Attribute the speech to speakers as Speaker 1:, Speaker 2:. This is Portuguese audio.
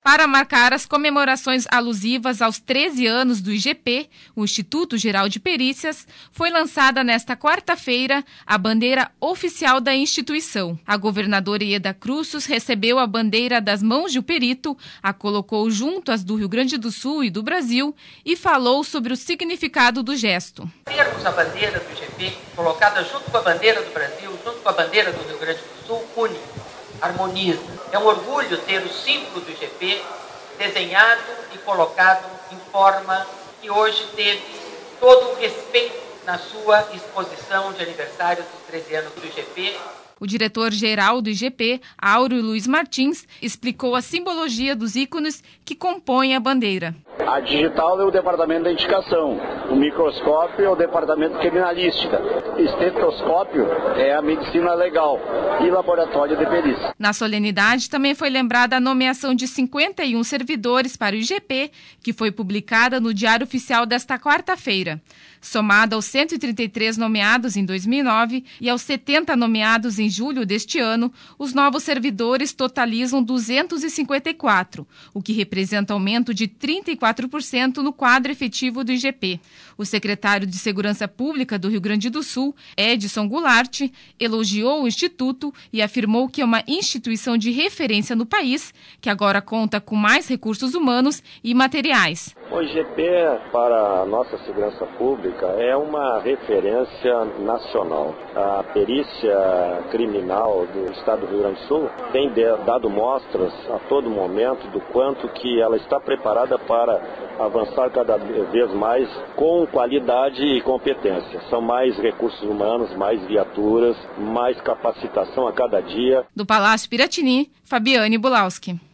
Speaker 1: Para marcar as comemorações alusivas aos 13 anos do IGP, o Instituto Geral de Perícias, foi lançada nesta quarta-feira a bandeira oficial da instituição. A governadora Ieda Cruzes recebeu a bandeira das mãos de um perito, a colocou junto às do Rio Grande do Sul e do Brasil e falou sobre o significado do gesto.
Speaker 2: Termos a bandeira do IGP colocada junto com a bandeira do Brasil, junto com a bandeira do Rio Grande do Sul, une, harmoniza. É um orgulho ter o símbolo do IGP desenhado e colocado em forma que hoje teve todo o respeito na sua exposição de aniversário dos 13 anos do IGP.
Speaker 1: O diretor-geral do IGP, Áureo Luiz Martins, explicou a simbologia dos ícones que compõem a bandeira.
Speaker 3: A digital é o departamento da indicação, o microscópio é o departamento de criminalística, o estetoscópio é a medicina legal e laboratório de perícia.
Speaker 1: Na solenidade também foi lembrada a nomeação de 51 servidores para o IGP, que foi publicada no Diário Oficial desta quarta-feira. Somada aos 133 nomeados em 2009 e aos 70 nomeados em julho deste ano, os novos servidores totalizam 254, o que representa aumento de 34% no quadro efetivo do IGP. O secretário de Segurança Pública do Rio Grande do Sul, Edson Goulart, elogiou o Instituto e afirmou que é uma instituição de referência no país, que agora conta com mais recursos humanos e materiais.
Speaker 4: O IGP, para a nossa segurança pública, é uma referência nacional. A perícia criminal do estado do Rio Grande do Sul tem dado mostras a todo momento do quanto que ela está preparada para avançar cada vez mais com qualidade e competência. São mais recursos humanos, mais viaturas, mais capacitação a cada dia.
Speaker 1: Do Palácio Piratini, Fabiane Bulauski.